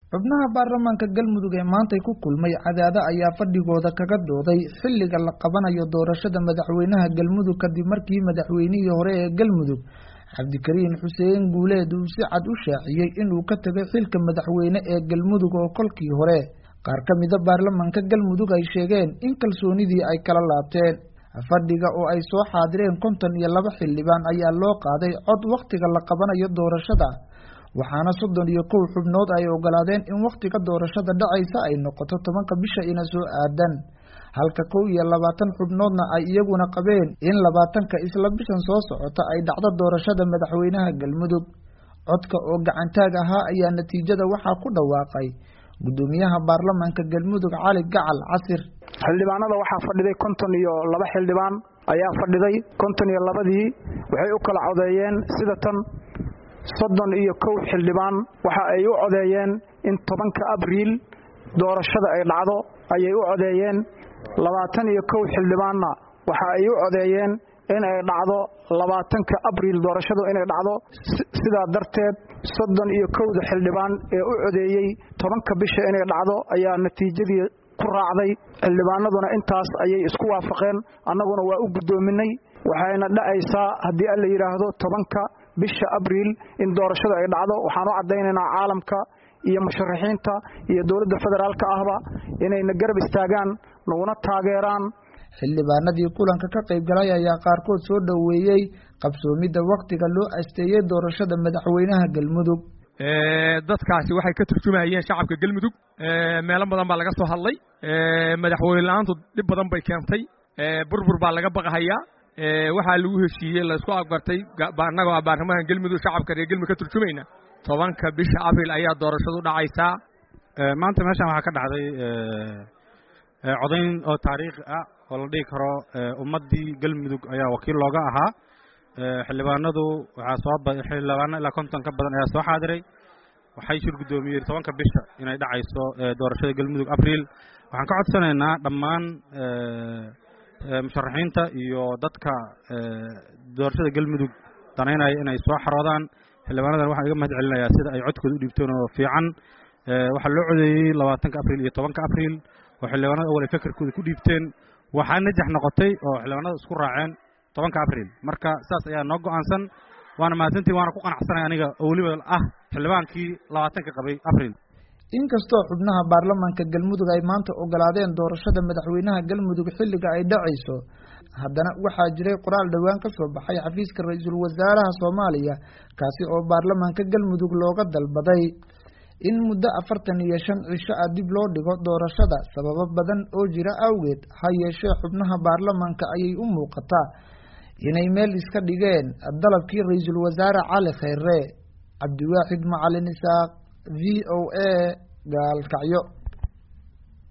xubnaha baarlamaanka galmudug ee maanta ku kulmay cadaada ayaa fadhigooda kaga dooday xilliga la qabanayo doorashada madaxweynaha galmudug kadib markii madaxweynihii hore ee galmudug cabdikariin xuseen guuleed uu si cad u shaaciyay inuu ka tagay xilka madaxweyne ee galmudug oo kolkii hore qaar ka mid ah baarlamaanka galmudug ay sheegeen in kalsoonidii ay kala laabteen fadhiga oo ay soo xaadireen 52 xildhibaan ayaa loo qaaday cod waqtiga la qabanayo doorashada waxaana 31 xubnood ay ogolaadeen in waqtiga doorashada dhacaysa ay noqoto 10 bisha ina soo aadan halka 22 xubnoodna ay iyaguna qabeen in 20ka isla bishan soo socota ay dhacdo doorashada madaxweynaha galmudug codka oo gacantaag ahaa ayaa natiijada waxaa ku dhawaaqay gudoomiyaha baarlamaanka galmudug Cali Gacal Casir xildhibaanada waxaa fadhiday 52 xildhibaan ayaa fadhiday 52dii waxay u kala codeeyeen sida tan 31 xildhibaan waxa ay u codeeyeen in 10 Abriil doorashada ay dhacdo ayay u codeeyeen 21 xildhibaanna waxa ay u codeeyeen in ay dhacdo 20 Abriil doorashadu inay dhacdo sida darteed 31 xildhibaan ee u codeeyay 10 bisha inay dhacdo ayaa natiijadii ku raacday xildhibaanaduna intaas ayay isku waafaqeen annaguna waa u gudoominay waxayna dhacaysaa hadii alla yiraahdo 10 bisha Abriil in doorashada ay dhacdo waxaan u cadeynaynaa caalamka iyo musharaxiinta iyo dawladda federaalka ahba inay garab istaagaan naguna taageeraan xildhibaanadii kulanka ka qayb galay ayaa qaarkood soo dhaweeyay qabsoomida waqtiga loo asteeyay doorashada madaxweynaha galmudug dadkaasi waxay ka turjumayeen shacabka galmudug meelo badan baa laga soo hadlay madaxweyne la'aantu dib badan bay keentay burbur baa laga baqahayaa waxaa lagu heshiiyey la isku agbartay anagoo baarlamaanka galmudug shacabka reer galmudug ka turjumayna 10 bisha Abriil ayaa doorashadu dhacaysaa maanta meeshan waxaa ka dhacday codayn oo taariikhi ah oo la dhigi karo ummadii galmudug ayaa wakiil looga ahaa xildhibaanadu waxaa soo xildhibaano ilaa 50 ka badan ayaa soo xaadiray waxay shir gudoomiyeen 10 bisha inay dhacayso doorashada galmudug Abriil waxaan ka codsanaynaa dhammaan musharaxiinta iyo dadka doorashada galmudug danaynaya inay soo xaroodaan xildhibaanadan waxaan iga mahadcelinayaa sida ay codkooda u dhiibteen oo fiican waxa loo codeeyay 20 Abriil iyo 10 Abriil oo xildhibaanada awal fikirkooda ku dhiibteen waxaa najax noqotay oo xildhibaanada isku raaceen 10 Abriil marka saas ayaa noo go'aansan waana maadantii waana ku qanacsanahay aniga oo waliba ah xildhibaankii 20 ka qabay Abriil inkastoo xubnaha baarlamaanka galmudug ay maanta ogolaadeen doorashada madaxweynaha galmudug xilliga ay dhacayso haddana waxaa jiray qoraal dhawaan ka soo baxay xafiiska ra'iisul wasaaraha Soomaaliya kaasi oo baarlamaanka galmudug looga dalbaday in muddo 45 cisho dib loo dhigo doorashada sababo badan oo jira awgeed ha yeeshee xubnaha baarlamaanka ayay u muuqataa inay meel iska dhigeen dalabkii ra'iisul wasaare Cali Khayre Cabdiwaaxid Macalin Isaaq VOA Gaalkacyo